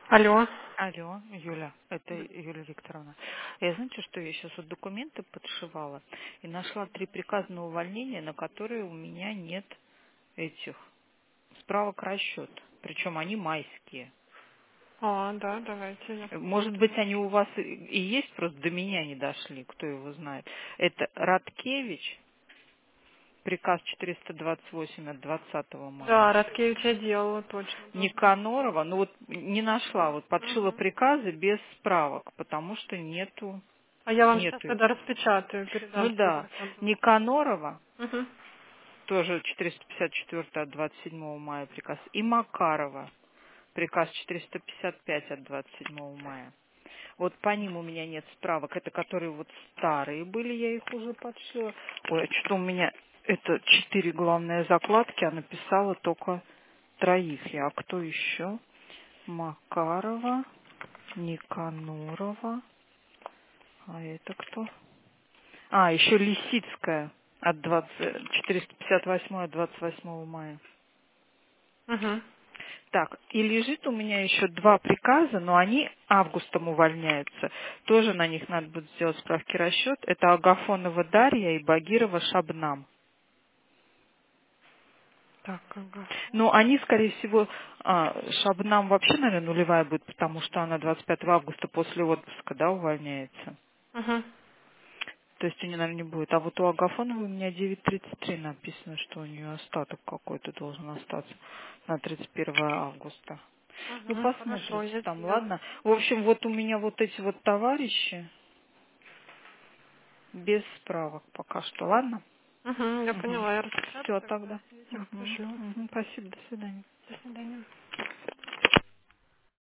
Алло. Алло, Юля, это Юлия Викторовна. Я знаете, что я сейчас вот документы подшивала и нашла 3 приказа на увольнение, на которые у меня нет этих справок расчет. Причем они майские. А, да, давайте я Может быть, посмотрю. они у вас и есть, просто до меня не дошли, кто его знает. Это Радкевич, приказ 428 от 20 мая. Да, Радкевич я делала, точно, да. Никанорова, ну вот не нашла, вот подшила Мгм. приказы без справок, потому что А я вам сейчас нету их. тогда распечатаю, Ну передам да, секретарю. Никанорова, Угу. тоже 454 от 27 мая приказ, и Макарова, приказ 455 от 27 мая. Вот по ним у меня нет справок, это которые вот старые были, я их уже подшила. Ой, а что у меня, это 4 главные закладки, а написала только троих я. А кто еще? Макарова, Никанорова, а это кто? А, еще Лисицкая от 458 от 28 мая. Угу. Так, и лежит у меня еще 2 приказа, но они августом увольняются. Тоже на них надо будет сделать справки расчет. Это Агафонова Дарья и Багирова Шабнам. Так, ага. Но они, скорее всего, Шабнам вообще, наверное, нулевая будет, потому что она 25 августа после отпуска, да, увольняется. Угу. То есть у нее, наверное, не будет. А вот у Агафоновой у меня 9:33 написано, что у нее остаток какой-то должен остаться на 31 августа. Ну, Угу. Хорошо, посмотрите я там, сделаю. ладно. В общем, вот у меня вот эти вот товарищи без справок пока что, ладно? Угу, я Угу. поняла, я распечатаю Все тогда тогда. и всех Угу. пришлю. Угу. Спасибо, до свидания. До свидания.